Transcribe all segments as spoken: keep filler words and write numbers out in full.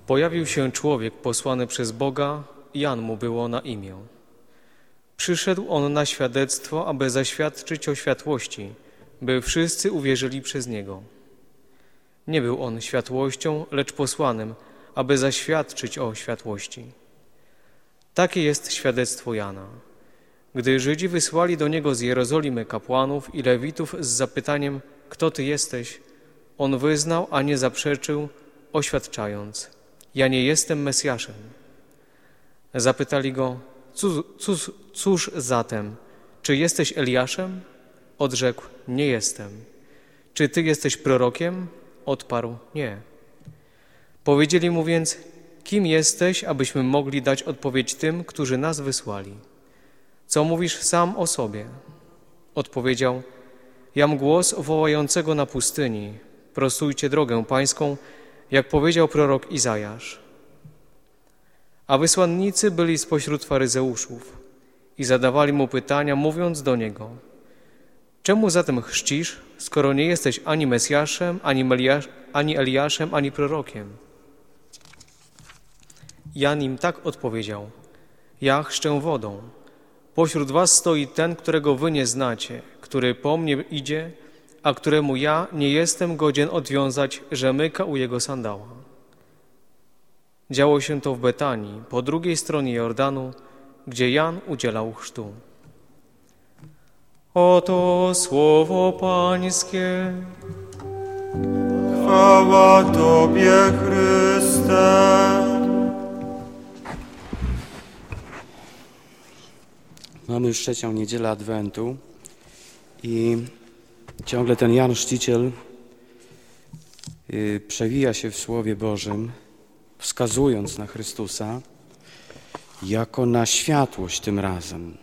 Pojawił się człowiek posłany przez Boga, Jan mu było na imię. Przyszedł on na świadectwo, aby zaświadczyć o światłości, by wszyscy uwierzyli przez niego. Nie był on światłością, lecz posłanym, aby zaświadczyć o światłości. Takie jest świadectwo Jana. Gdy Żydzi wysłali do niego z Jerozolimy kapłanów i lewitów z zapytaniem, kto ty jesteś, on wyznał, a nie zaprzeczył, oświadczając, ja nie jestem Mesjaszem. Zapytali go, cóż, cóż, cóż zatem, czy jesteś Eliaszem? Odrzekł, nie jestem. Czy ty jesteś prorokiem? Odparł, nie. Powiedzieli mu więc, kim jesteś, abyśmy mogli dać odpowiedź tym, którzy nas wysłali? Co mówisz sam o sobie? Odpowiedział, jam głos wołającego na pustyni, prostujcie drogę pańską, jak powiedział prorok Izajasz. A wysłannicy byli spośród faryzeuszów i zadawali mu pytania, mówiąc do niego, czemu zatem chrzcisz, skoro nie jesteś ani Mesjaszem, ani, Meliasz, ani Eliaszem, ani prorokiem? Jan im tak odpowiedział, ja chrzczę wodą. Pośród was stoi ten, którego wy nie znacie, który po mnie idzie, a któremu ja nie jestem godzien odwiązać rzemyka u jego sandała. Działo się to w Betanii, po drugiej stronie Jordanu, gdzie Jan udzielał chrztu. Oto słowo Pańskie. Chwała Tobie, Chryste. Mamy już trzecią niedzielę Adwentu i ciągle ten Jan Chrzciciel yy, przewija się w Słowie Bożym, wskazując na Chrystusa jako na światłość tym razem.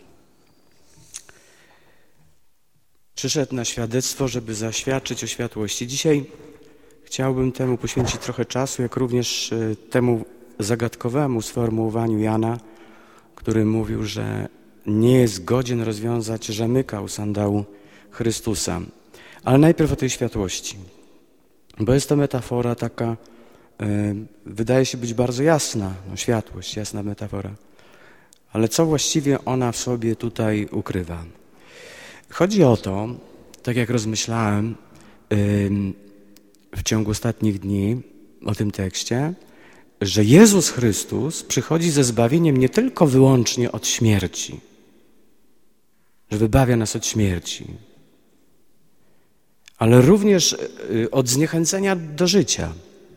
Przyszedł na świadectwo, żeby zaświadczyć o światłości. Dzisiaj chciałbym temu poświęcić trochę czasu, jak również yy, temu zagadkowemu sformułowaniu Jana, który mówił, że nie jest godzien rozwiązać rzemyka u sandału Chrystusa. Ale najpierw o tej światłości, bo jest to metafora taka, yy, wydaje się być bardzo jasna, no, światłość, jasna metafora. Ale co właściwie ona w sobie tutaj ukrywa? Chodzi o to, tak jak rozmyślałem yy, w ciągu ostatnich dni o tym tekście, że Jezus Chrystus przychodzi ze zbawieniem nie tylko wyłącznie od śmierci, że wybawia nas od śmierci, ale również od zniechęcenia do życia,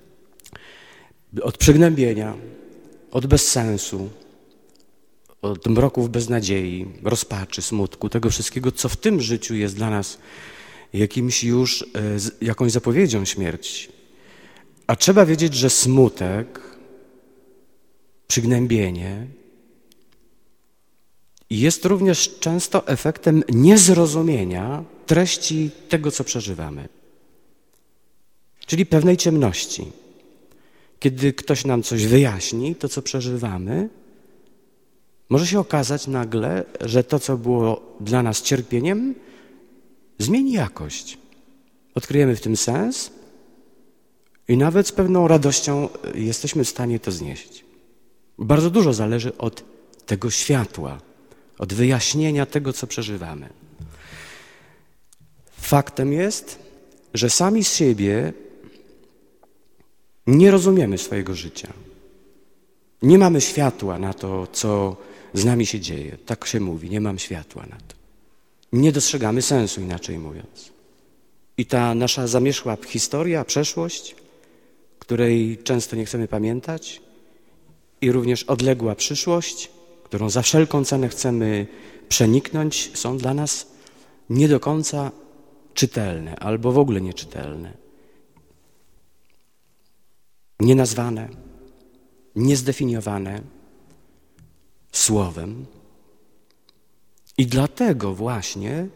od przygnębienia, od bezsensu, od mroków beznadziei, rozpaczy, smutku, tego wszystkiego, co w tym życiu jest dla nas jakimś już, jakąś zapowiedzią śmierci. A trzeba wiedzieć, że smutek, przygnębienie jest również często efektem niezrozumienia treści tego, co przeżywamy. Czyli pewnej ciemności. Kiedy ktoś nam coś wyjaśni, to co przeżywamy, może się okazać nagle, że to, co było dla nas cierpieniem, zmieni jakość. Odkryjemy w tym sens i nawet z pewną radością jesteśmy w stanie to znieść. Bardzo dużo zależy od tego światła, od wyjaśnienia tego, co przeżywamy. Faktem jest, że sami z siebie nie rozumiemy swojego życia. Nie mamy światła na to, co z nami się dzieje. Tak się mówi, nie mam światła na to. Nie dostrzegamy sensu, inaczej mówiąc. I ta nasza zamierzchła historia, przeszłość, której często nie chcemy pamiętać, i również odległa przyszłość, którą za wszelką cenę chcemy przeniknąć, są dla nas nie do końca czytelne albo w ogóle nieczytelne. Nienazwane, niezdefiniowane słowem. I dlatego właśnie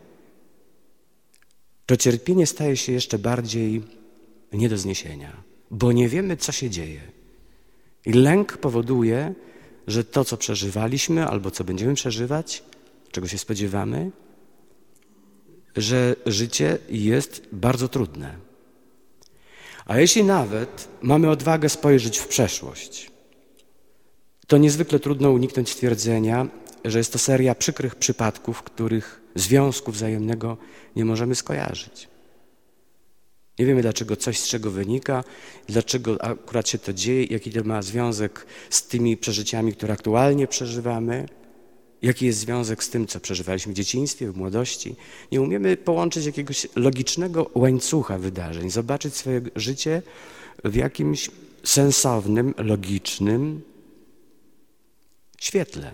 to cierpienie staje się jeszcze bardziej nie do zniesienia, bo nie wiemy, co się dzieje. I lęk powoduje, że to, co przeżywaliśmy albo co będziemy przeżywać, czego się spodziewamy, że życie jest bardzo trudne. A jeśli nawet mamy odwagę spojrzeć w przeszłość, to niezwykle trudno uniknąć stwierdzenia, że jest to seria przykrych przypadków, których związku wzajemnego nie możemy skojarzyć. Nie wiemy, dlaczego coś z czego wynika, dlaczego akurat się to dzieje, jaki to ma związek z tymi przeżyciami, które aktualnie przeżywamy, jaki jest związek z tym, co przeżywaliśmy w dzieciństwie, w młodości. Nie umiemy połączyć jakiegoś logicznego łańcucha wydarzeń, zobaczyć swoje życie w jakimś sensownym, logicznym świetle.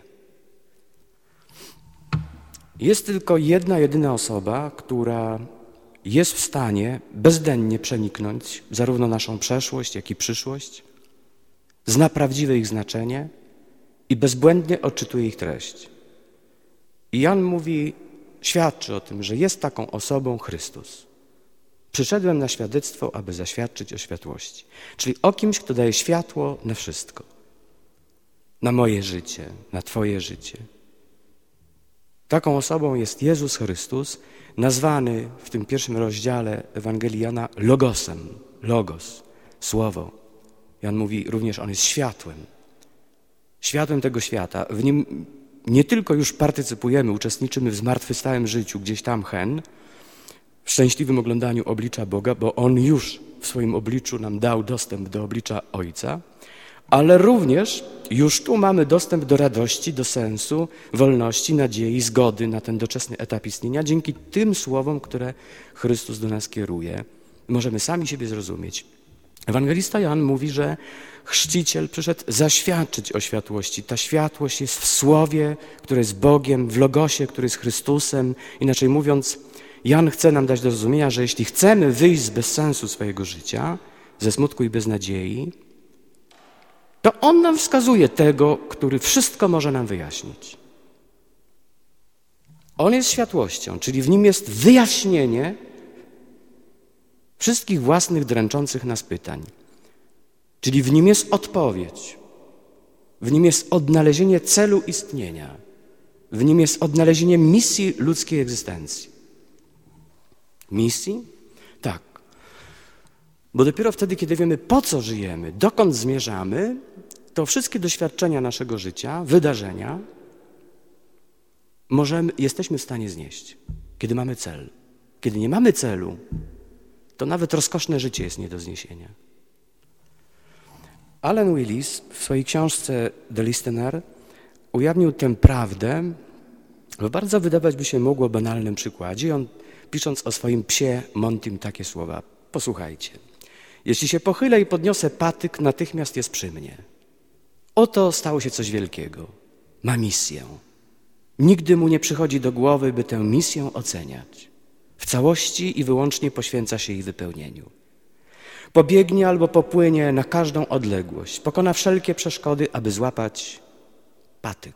Jest tylko jedna, jedyna osoba, która jest w stanie bezdennie przeniknąć zarówno naszą przeszłość, jak i przyszłość, zna prawdziwe ich znaczenie i bezbłędnie odczytuje ich treść. I Jan mówi, świadczy o tym, że jest taką osobą Chrystus. Przyszedłem na świadectwo, aby zaświadczyć o światłości. Czyli o kimś, kto daje światło na wszystko. Na moje życie, na twoje życie. Taką osobą jest Jezus Chrystus, nazwany w tym pierwszym rozdziale Ewangelii Jana Logosem. Logos, Słowo. Jan mówi również, on jest światłem. Światłem tego świata. W nim nie tylko już partycypujemy, uczestniczymy w zmartwychwstałym życiu, gdzieś tam hen, w szczęśliwym oglądaniu oblicza Boga, bo On już w swoim obliczu nam dał dostęp do oblicza Ojca, ale również już tu mamy dostęp do radości, do sensu, wolności, nadziei, zgody na ten doczesny etap istnienia dzięki tym słowom, które Chrystus do nas kieruje. Możemy sami siebie zrozumieć. Ewangelista Jan mówi, że chrzciciel przyszedł zaświadczyć o światłości. Ta światłość jest w Słowie, które jest Bogiem, w Logosie, który jest Chrystusem. Inaczej mówiąc, Jan chce nam dać do zrozumienia, że jeśli chcemy wyjść z bezsensu swojego życia, ze smutku i beznadziei, to On nam wskazuje tego, który wszystko może nam wyjaśnić. On jest światłością, czyli w Nim jest wyjaśnienie wszystkich własnych dręczących nas pytań. Czyli w Nim jest odpowiedź. W Nim jest odnalezienie celu istnienia. W Nim jest odnalezienie misji ludzkiej egzystencji. Misji? Tak. Bo dopiero wtedy, kiedy wiemy, po co żyjemy, dokąd zmierzamy, to wszystkie doświadczenia naszego życia, wydarzenia, możemy, jesteśmy w stanie znieść. Kiedy mamy cel. Kiedy nie mamy celu, to nawet rozkoszne życie jest nie do zniesienia. Alan Willis w swojej książce The Listener ujawnił tę prawdę w bardzo wydawać by się mogło banalnym przykładzie. On, pisząc o swoim psie Montym, takie słowa. Posłuchajcie. Jeśli się pochylę i podniosę patyk, natychmiast jest przy mnie. Oto stało się coś wielkiego. Ma misję. Nigdy mu nie przychodzi do głowy, by tę misję oceniać. W całości i wyłącznie poświęca się jej wypełnieniu. Pobiegnie albo popłynie na każdą odległość, pokona wszelkie przeszkody, aby złapać patyk.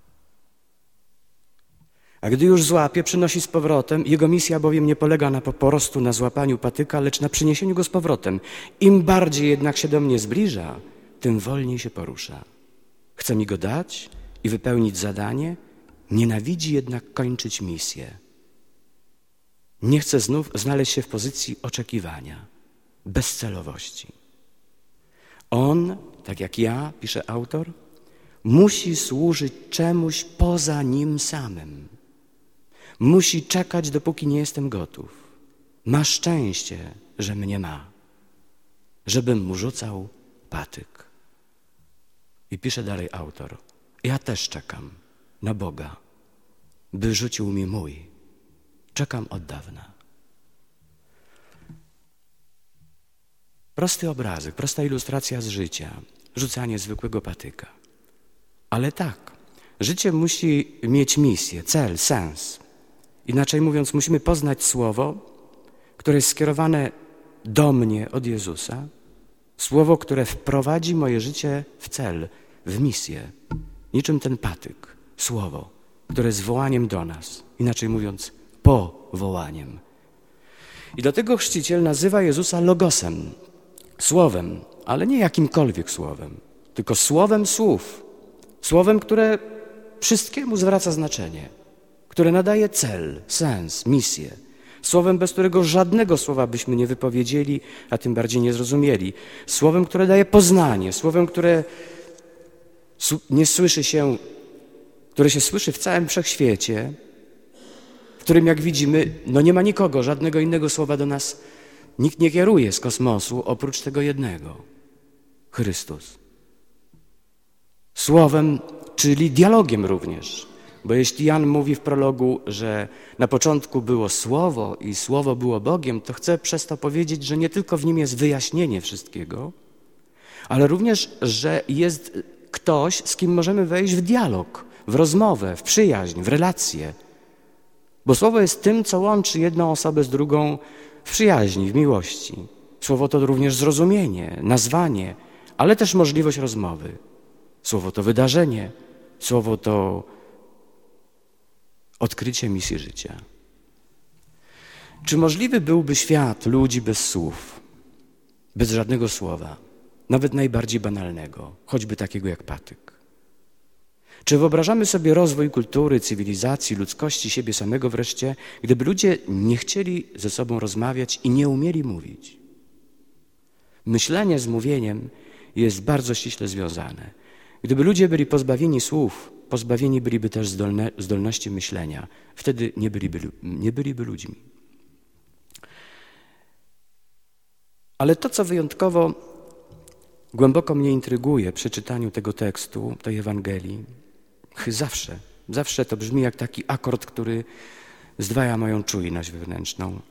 A gdy już złapie, przynosi z powrotem. Jego misja bowiem nie polega na po prostu na złapaniu patyka, lecz na przyniesieniu go z powrotem. Im bardziej jednak się do mnie zbliża, tym wolniej się porusza. Chce mi go dać i wypełnić zadanie, nienawidzi jednak kończyć misję. Nie chce znów znaleźć się w pozycji oczekiwania, bezcelowości. On, tak jak ja, pisze autor, musi służyć czemuś poza nim samym. Musi czekać, dopóki nie jestem gotów. Ma szczęście, że mnie ma, żebym mu rzucał patyk. I pisze dalej autor, ja też czekam na Boga, by rzucił mi mój. Czekam od dawna. Prosty obrazek, prosta ilustracja z życia, rzucanie zwykłego patyka. Ale tak, życie musi mieć misję, cel, sens. Inaczej mówiąc, musimy poznać słowo, które jest skierowane do mnie od Jezusa, słowo, które wprowadzi moje życie w cel, w misję. Niczym ten patyk, słowo, które jest wołaniem do nas. Inaczej mówiąc, powołaniem. I dlatego chrzciciel nazywa Jezusa Logosem, słowem, ale nie jakimkolwiek słowem, tylko słowem słów. Słowem, które wszystkiemu zwraca znaczenie, które nadaje cel, sens, misję. Słowem, bez którego żadnego słowa byśmy nie wypowiedzieli, a tym bardziej nie zrozumieli. Słowem, które daje poznanie, słowem, które nie słyszy się, które się słyszy w całym wszechświecie, w którym, jak widzimy, no nie ma nikogo, żadnego innego słowa do nas nikt nie kieruje z kosmosu, oprócz tego jednego. Chrystus. Słowem, czyli dialogiem również. Bo jeśli Jan mówi w prologu, że na początku było Słowo i Słowo było Bogiem, to chcę przez to powiedzieć, że nie tylko w nim jest wyjaśnienie wszystkiego, ale również, że jest ktoś, z kim możemy wejść w dialog, w rozmowę, w przyjaźń, w relację. Bo Słowo jest tym, co łączy jedną osobę z drugą w przyjaźni, w miłości. Słowo to również zrozumienie, nazwanie, ale też możliwość rozmowy. Słowo to wydarzenie, Słowo to odkrycie misji życia. Czy możliwy byłby świat ludzi bez słów, bez żadnego słowa, nawet najbardziej banalnego, choćby takiego jak patyk? Czy wyobrażamy sobie rozwój kultury, cywilizacji, ludzkości, siebie samego wreszcie, gdyby ludzie nie chcieli ze sobą rozmawiać i nie umieli mówić? Myślenie z mówieniem jest bardzo ściśle związane. Gdyby ludzie byli pozbawieni słów, pozbawieni byliby też zdolne, zdolności myślenia. Wtedy nie byliby, nie byliby ludźmi. Ale to, co wyjątkowo głęboko mnie intryguje przy czytaniu tego tekstu, tej Ewangelii, zawsze, zawsze to brzmi jak taki akord, który zdwaja moją czujność wewnętrzną.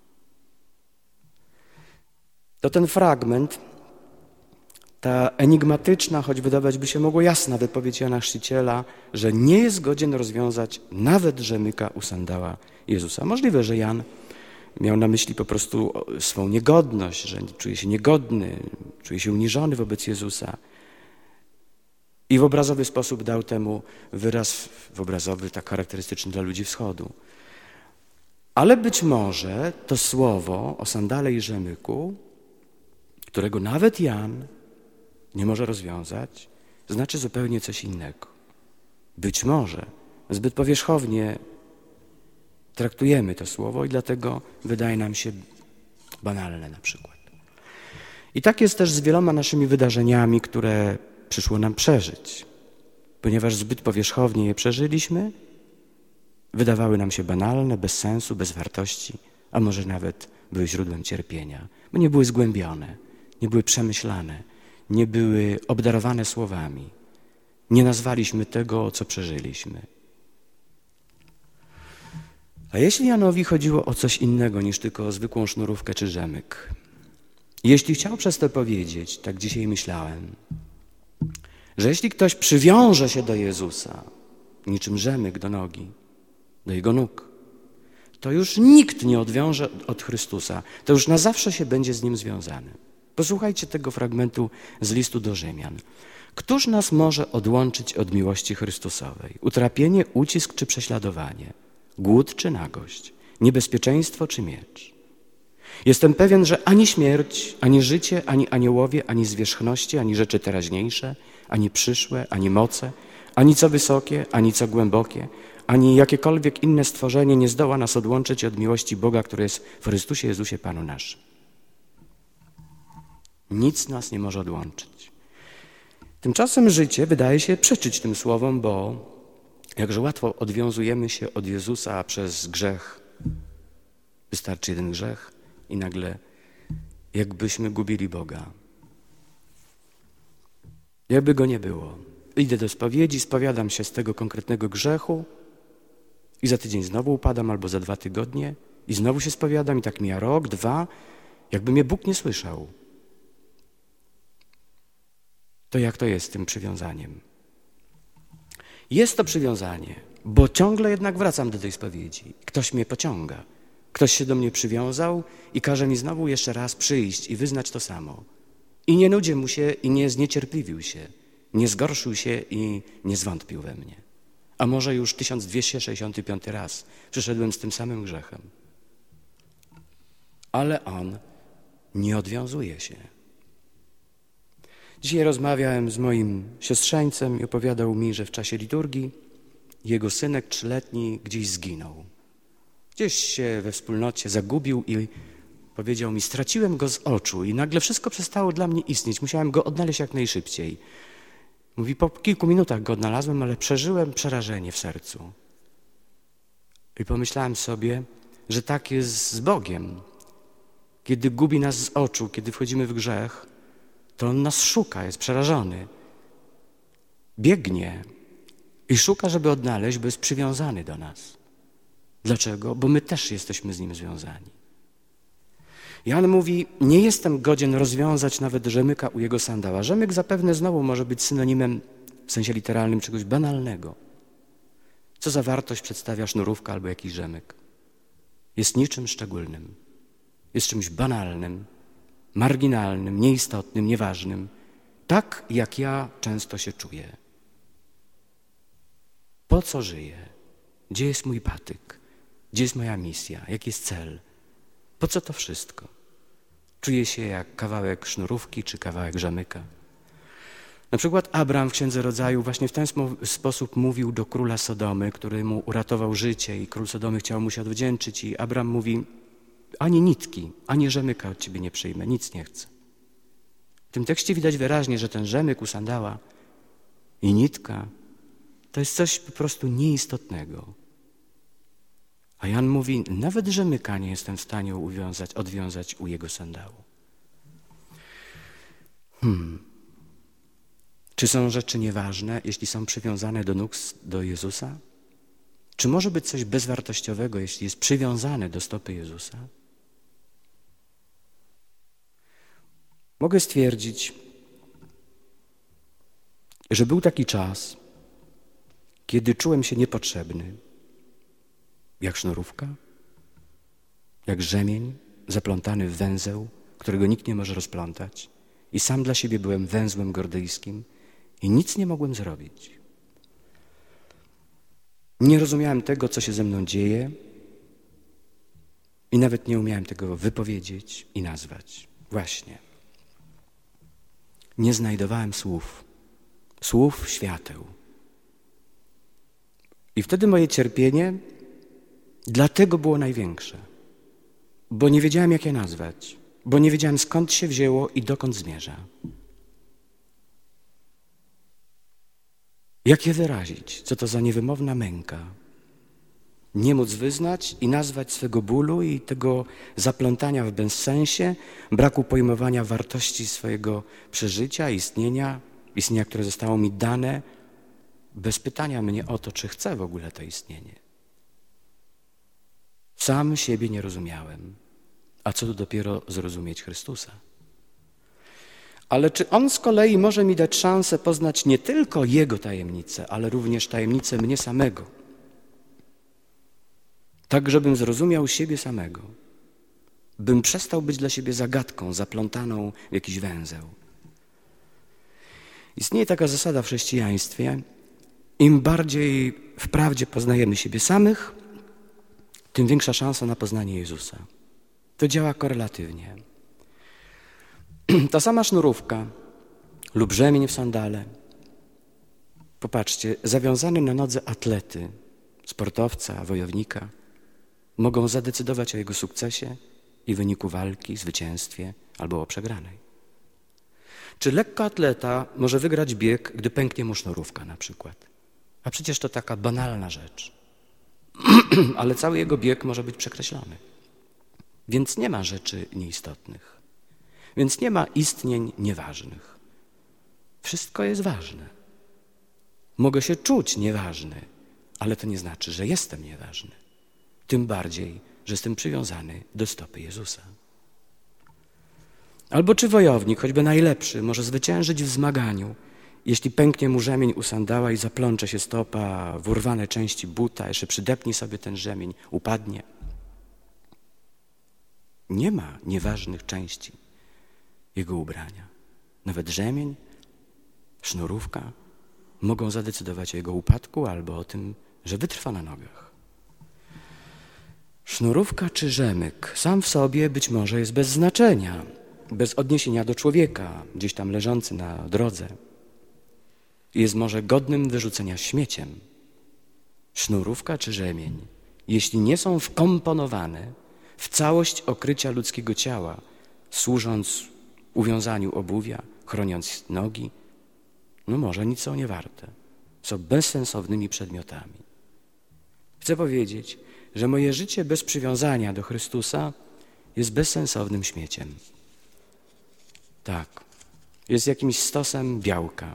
To ten fragment, ta enigmatyczna, choć wydawać by się mogło jasna wypowiedź Jana Chrzciciela, że nie jest godzien rozwiązać nawet rzemyka u sandała Jezusa. Możliwe, że Jan miał na myśli po prostu swą niegodność, że czuje się niegodny, czuje się uniżony wobec Jezusa. I w obrazowy sposób dał temu wyraz, w obrazowy, tak charakterystyczny dla ludzi wschodu. Ale być może to słowo o sandale i rzemyku, którego nawet Jan nie może rozwiązać, znaczy zupełnie coś innego. Być może zbyt powierzchownie traktujemy to słowo i dlatego wydaje nam się banalne na przykład. I tak jest też z wieloma naszymi wydarzeniami, które przyszło nam przeżyć. Ponieważ zbyt powierzchownie je przeżyliśmy, wydawały nam się banalne, bez sensu, bez wartości, a może nawet były źródłem cierpienia, bo nie były zgłębione, nie były przemyślane, nie były obdarowane słowami. Nie nazwaliśmy tego, co przeżyliśmy. A jeśli Janowi chodziło o coś innego niż tylko o zwykłą sznurówkę czy rzemyk, jeśli chciał przez to powiedzieć, tak dzisiaj myślałem, że jeśli ktoś przywiąże się do Jezusa, niczym rzemyk do nogi, do Jego nóg, to już nikt nie odwiąże od Chrystusa, to już na zawsze się będzie z Nim związany. Posłuchajcie tego fragmentu z listu do Rzymian. Któż nas może odłączyć od miłości Chrystusowej? Utrapienie, ucisk czy prześladowanie? Głód czy nagość? Niebezpieczeństwo czy miecz? Jestem pewien, że ani śmierć, ani życie, ani aniołowie, ani zwierzchności, ani rzeczy teraźniejsze, ani przyszłe, ani moce, ani co wysokie, ani co głębokie, ani jakiekolwiek inne stworzenie nie zdoła nas odłączyć od miłości Boga, który jest w Chrystusie Jezusie Panu naszym. Nic nas nie może odłączyć. Tymczasem życie wydaje się przeczyć tym słowom, bo jakże łatwo odwiązujemy się od Jezusa przez grzech. Wystarczy jeden grzech i nagle jakbyśmy gubili Boga. Jakby Go nie było. Idę do spowiedzi, spowiadam się z tego konkretnego grzechu i za tydzień znowu upadam albo za dwa tygodnie i znowu się spowiadam i tak mija rok, dwa, jakby mnie Bóg nie słyszał. To jak to jest z tym przywiązaniem? Jest to przywiązanie, bo ciągle jednak wracam do tej spowiedzi. Ktoś mnie pociąga. Ktoś się do mnie przywiązał i każe mi znowu jeszcze raz przyjść i wyznać to samo. I nie nudził mu się i nie zniecierpliwił się, nie zgorszył się i nie zwątpił we mnie. A może już tysiąc dwieście sześćdziesiąty piąty raz przyszedłem z tym samym grzechem. Ale on nie odwiązuje się. Dzisiaj rozmawiałem z moim siostrzeńcem i opowiadał mi, że w czasie liturgii jego synek trzyletni gdzieś zginął. Gdzieś się we wspólnocie zagubił i powiedział mi, straciłem go z oczu i nagle wszystko przestało dla mnie istnieć. Musiałem go odnaleźć jak najszybciej. Mówi, po kilku minutach go odnalazłem, ale przeżyłem przerażenie w sercu. I pomyślałem sobie, że tak jest z Bogiem. Kiedy gubi nas z oczu, kiedy wchodzimy w grzech, to On nas szuka, jest przerażony. Biegnie i szuka, żeby odnaleźć, bo jest przywiązany do nas. Dlaczego? Bo my też jesteśmy z Nim związani. Jan mówi, nie jestem godzien rozwiązać nawet rzemyka u Jego sandała. Rzemyk zapewne znowu może być synonimem w sensie literalnym czegoś banalnego. Co za wartość przedstawia sznurówka albo jakiś rzemyk? Jest niczym szczególnym. Jest czymś banalnym, marginalnym, nieistotnym, nieważnym. Tak jak ja często się czuję. Po co żyję? Gdzie jest mój patyk? Gdzie jest moja misja? Jaki jest cel? Po co to wszystko? Czuję się jak kawałek sznurówki czy kawałek rzemyka. Na przykład Abram w Księdze Rodzaju właśnie w ten sposób mówił do króla Sodomy, który mu uratował życie i król Sodomy chciał mu się odwdzięczyć i Abram mówi, ani nitki, ani rzemyka od ciebie nie przyjmę, nic nie chcę. W tym tekście widać wyraźnie, że ten rzemyk u sandała i nitka to jest coś po prostu nieistotnego. A Jan mówi, nawet rzemyka nie jestem w stanie uwiązać, odwiązać u jego sandału. Hmm. Czy są rzeczy nieważne, jeśli są przywiązane do nóg do Jezusa? Czy może być coś bezwartościowego, jeśli jest przywiązane do stopy Jezusa? Mogę stwierdzić, że był taki czas, kiedy czułem się niepotrzebny, jak sznurówka, jak rzemień zaplątany w węzeł, którego nikt nie może rozplątać. I sam dla siebie byłem węzłem gordyjskim i nic nie mogłem zrobić. Nie rozumiałem tego, co się ze mną dzieje i nawet nie umiałem tego wypowiedzieć i nazwać. Właśnie. Nie znajdowałem słów, słów świateł. I wtedy moje cierpienie dlatego było największe, bo nie wiedziałem, jak je nazwać, bo nie wiedziałem, skąd się wzięło i dokąd zmierza. Jak je wyrazić? Co to za niewymowna męka? Nie móc wyznać i nazwać swego bólu i tego zaplątania w bezsensie, braku pojmowania wartości swojego przeżycia, istnienia, istnienia, które zostało mi dane, bez pytania mnie o to, czy chcę w ogóle to istnienie. Sam siebie nie rozumiałem, a co tu dopiero zrozumieć Chrystusa. Ale czy On z kolei może mi dać szansę poznać nie tylko Jego tajemnicę, ale również tajemnicę mnie samego? Tak, żebym zrozumiał siebie samego, bym przestał być dla siebie zagadką zaplątaną w jakiś węzeł. Istnieje taka zasada w chrześcijaństwie, im bardziej wprawdzie poznajemy siebie samych, tym większa szansa na poznanie Jezusa. To działa korelatywnie. Ta sama sznurówka lub rzemień w sandale. Popatrzcie, zawiązany na nodze atlety, sportowca, wojownika mogą zadecydować o jego sukcesie i wyniku walki, zwycięstwie albo o przegranej. Czy lekkoatleta może wygrać bieg, gdy pęknie mu sznurówka na przykład? A przecież to taka banalna rzecz. Ale cały jego bieg może być przekreślony. Więc nie ma rzeczy nieistotnych. Więc nie ma istnień nieważnych. Wszystko jest ważne. Mogę się czuć nieważny, ale to nie znaczy, że jestem nieważny. Tym bardziej, że jestem przywiązany do stopy Jezusa. Albo czy wojownik, choćby najlepszy, może zwyciężyć w zmaganiu, jeśli pęknie mu rzemień u sandała i zaplącze się stopa w urwane części buta, jeszcze przydepnie sobie ten rzemień, upadnie. Nie ma nieważnych części jego ubrania. Nawet rzemień, sznurówka mogą zadecydować o jego upadku albo o tym, że wytrwa na nogach. Sznurówka czy rzemyk sam w sobie być może jest bez znaczenia, bez odniesienia do człowieka, gdzieś tam leżący na drodze. Jest może godnym wyrzucenia śmieciem. Sznurówka czy rzemień jeśli nie są wkomponowane w całość okrycia ludzkiego ciała, służąc uwiązaniu obuwia, chroniąc nogi, no może nic są nie warte. Są bezsensownymi przedmiotami. Chcę powiedzieć, że moje życie bez przywiązania do Chrystusa jest bezsensownym śmieciem. Tak, jest jakimś stosem białka.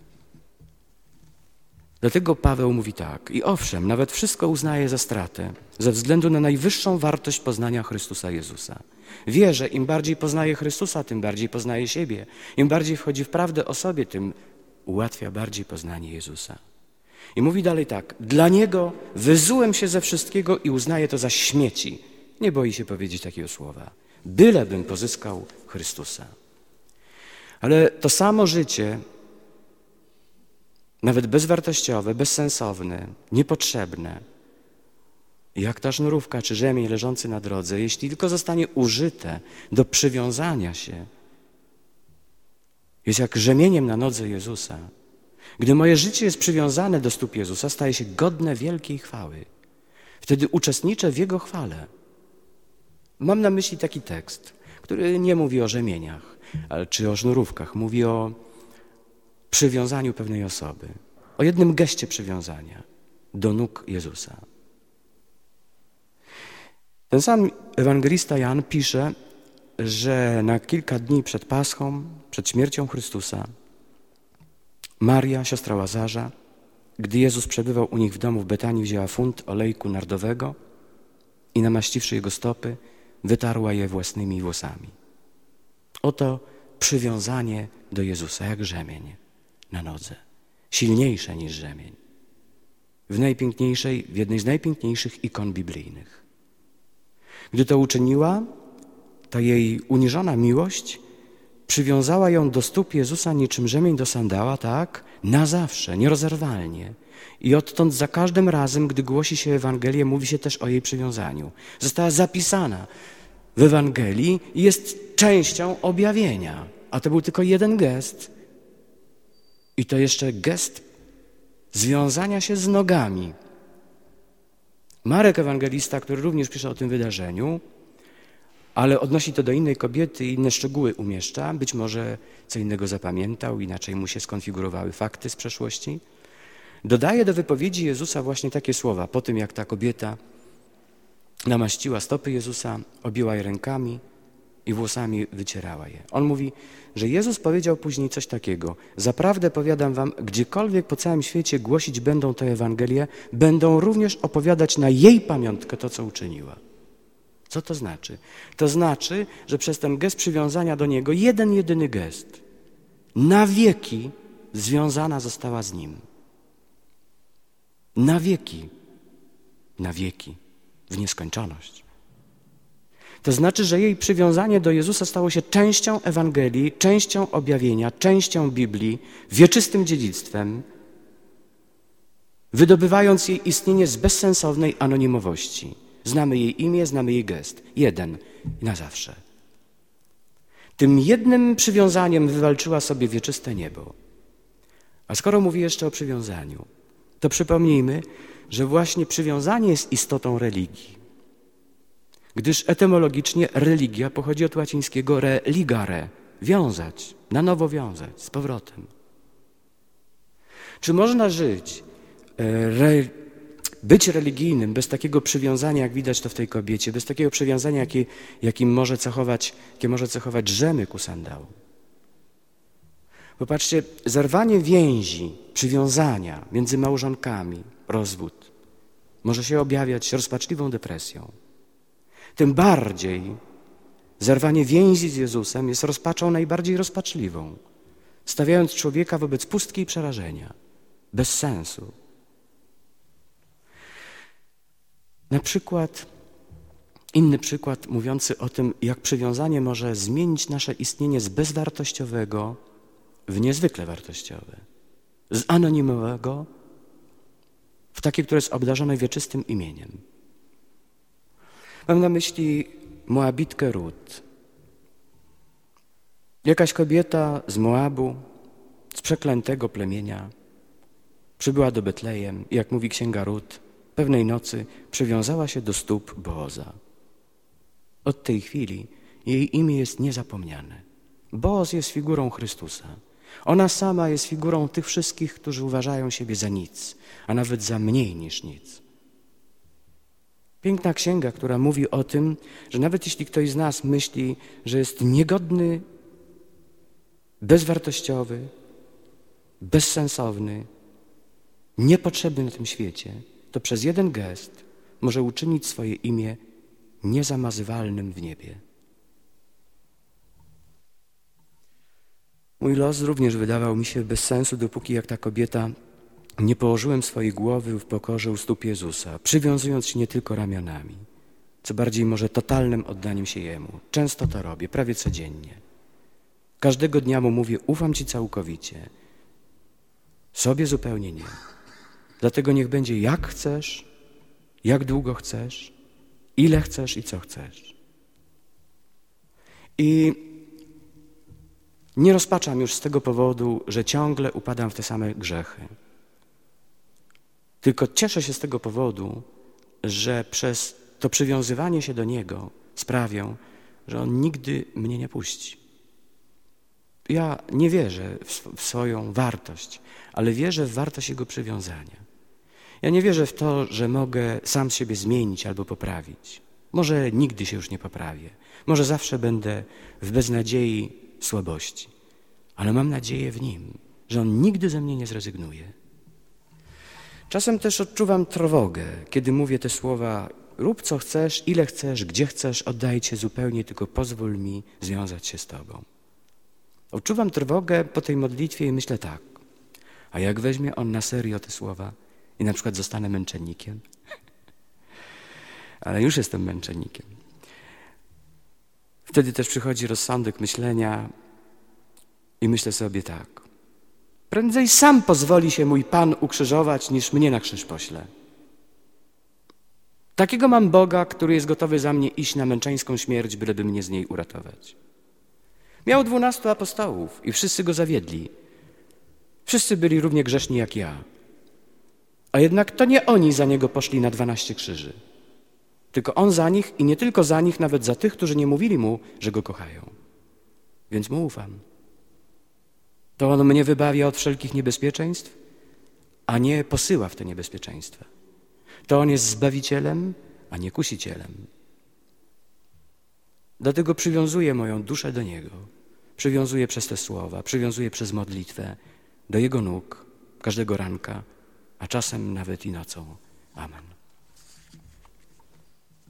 Dlatego Paweł mówi tak: i owszem, nawet wszystko uznaje za stratę ze względu na najwyższą wartość poznania Chrystusa Jezusa. Wie, że im bardziej poznaje Chrystusa, tym bardziej poznaje siebie. Im bardziej wchodzi w prawdę o sobie, tym ułatwia bardziej poznanie Jezusa. I mówi dalej tak: dla Niego wyzułem się ze wszystkiego i uznaję to za śmieci. Nie boi się powiedzieć takiego słowa. Bylebym pozyskał Chrystusa. Ale to samo życie, nawet bezwartościowe, bezsensowne, niepotrzebne, jak ta sznurówka czy rzemień leżący na drodze, jeśli tylko zostanie użyte do przywiązania się, jest jak rzemieniem na nodze Jezusa. Gdy moje życie jest przywiązane do stóp Jezusa, staje się godne wielkiej chwały. Wtedy uczestniczę w Jego chwale. Mam na myśli taki tekst, który nie mówi o rzemieniach, ale czy o sznurówkach. Mówi o przywiązaniu pewnej osoby, o jednym geście przywiązania do nóg Jezusa. Ten sam ewangelista Jan pisze, że na kilka dni przed Paschą, przed śmiercią Chrystusa, Maria, siostra Łazarza, gdy Jezus przebywał u nich w domu w Betanii, wzięła funt olejku nardowego i namaściwszy jego stopy, wytarła je własnymi włosami. Oto przywiązanie do Jezusa, jak rzemień na nodze, silniejsze niż rzemień. W najpiękniejszej, w jednej z najpiękniejszych ikon biblijnych. Gdy to uczyniła, ta jej uniżona miłość przywiązała ją do stóp Jezusa niczym rzemień do sandała, tak? Na zawsze, nierozerwalnie. I odtąd za każdym razem, gdy głosi się Ewangelię, mówi się też o jej przywiązaniu. Została zapisana w Ewangelii i jest częścią objawienia. A to był tylko jeden gest. I to jeszcze gest związania się z nogami. Marek Ewangelista, który również pisze o tym wydarzeniu, ale odnosi to do innej kobiety i inne szczegóły umieszcza. Być może co innego zapamiętał, inaczej mu się skonfigurowały fakty z przeszłości. Dodaje do wypowiedzi Jezusa właśnie takie słowa. Po tym, jak ta kobieta namaściła stopy Jezusa, objęła je rękami i włosami wycierała je. On mówi, że Jezus powiedział później coś takiego. Zaprawdę powiadam wam, gdziekolwiek po całym świecie głosić będą tę Ewangelię, będą również opowiadać na jej pamiątkę to, co uczyniła. Co to znaczy? To znaczy, że przez ten gest przywiązania do Niego, jeden, jedyny gest, na wieki związana została z Nim. Na wieki. Na wieki. W nieskończoność. To znaczy, że jej przywiązanie do Jezusa stało się częścią Ewangelii, częścią objawienia, częścią Biblii, wieczystym dziedzictwem, wydobywając jej istnienie z bezsensownej anonimowości. Znamy jej imię, znamy jej gest. Jeden i na zawsze. Tym jednym przywiązaniem wywalczyła sobie wieczyste niebo. A skoro mówi jeszcze o przywiązaniu, to przypomnijmy, że właśnie przywiązanie jest istotą religii. Gdyż etymologicznie religia pochodzi od łacińskiego religare, wiązać, na nowo wiązać, z powrotem. Czy można żyć, re, być religijnym bez takiego przywiązania, jak widać to w tej kobiecie, bez takiego przywiązania, jakie, jakim może cechować, jakie może cechować rzemyk u sandału? Popatrzcie, zerwanie więzi, przywiązania między małżonkami, rozwód, może się objawiać rozpaczliwą depresją. Tym bardziej zerwanie więzi z Jezusem jest rozpaczą najbardziej rozpaczliwą, stawiając człowieka wobec pustki i przerażenia, bez sensu. Na przykład, inny przykład mówiący o tym, jak przywiązanie może zmienić nasze istnienie z bezwartościowego w niezwykle wartościowe, z anonimowego w takie, które jest obdarzone wieczystym imieniem. Mam na myśli Moabitkę Rut. Jakaś kobieta z Moabu, z przeklętego plemienia, przybyła do Betlejem i jak mówi księga Rut, pewnej nocy przywiązała się do stóp Booza. Od tej chwili jej imię jest niezapomniane. Booz jest figurą Chrystusa. Ona sama jest figurą tych wszystkich, którzy uważają siebie za nic, a nawet za mniej niż nic. Piękna księga, która mówi o tym, że nawet jeśli ktoś z nas myśli, że jest niegodny, bezwartościowy, bezsensowny, niepotrzebny na tym świecie, to przez jeden gest może uczynić swoje imię niezamazywalnym w niebie. Mój los również wydawał mi się bez sensu, dopóki jak ta kobieta nie położyłem swojej głowy w pokorze u stóp Jezusa, przywiązując się nie tylko ramionami, co bardziej może totalnym oddaniem się Jemu. Często to robię, prawie codziennie. Każdego dnia Mu mówię, ufam Ci całkowicie. Sobie zupełnie nie. Dlatego niech będzie jak chcesz, jak długo chcesz, ile chcesz i co chcesz. I nie rozpaczam już z tego powodu, że ciągle upadam w te same grzechy. Tylko cieszę się z tego powodu, że przez to przywiązywanie się do Niego sprawię, że On nigdy mnie nie puści. Ja nie wierzę w swoją wartość, ale wierzę w wartość Jego przywiązania. Ja nie wierzę w to, że mogę sam siebie zmienić albo poprawić. Może nigdy się już nie poprawię. Może zawsze będę w beznadziei, słabości. Ale mam nadzieję w Nim, że On nigdy ze mnie nie zrezygnuje. Czasem też odczuwam trwogę, kiedy mówię te słowa: rób co chcesz, ile chcesz, gdzie chcesz, oddaję Cię zupełnie, tylko pozwól mi związać się z Tobą. Odczuwam trwogę po tej modlitwie i myślę tak: a jak weźmie on na serio te słowa i na przykład zostanę męczennikiem? Ale już jestem męczennikiem. Wtedy też przychodzi rozsądek myślenia i myślę sobie tak: prędzej sam pozwoli się mój Pan ukrzyżować, niż mnie na krzyż pośle. Takiego mam Boga, który jest gotowy za mnie iść na męczeńską śmierć, byleby mnie z niej uratować. Miał dwunastu apostołów i wszyscy go zawiedli. Wszyscy byli równie grzeszni jak ja. A jednak to nie oni za niego poszli na dwanaście krzyży. Tylko on za nich i nie tylko za nich, nawet za tych, którzy nie mówili mu, że go kochają. Więc mu ufam. To on mnie wybawia od wszelkich niebezpieczeństw, a nie posyła w te niebezpieczeństwa. To on jest Zbawicielem, a nie kusicielem. Dlatego przywiązuję moją duszę do Niego. Przywiązuję przez te słowa, przywiązuję przez modlitwę do Jego nóg każdego ranka, a czasem nawet i nocą. Amen.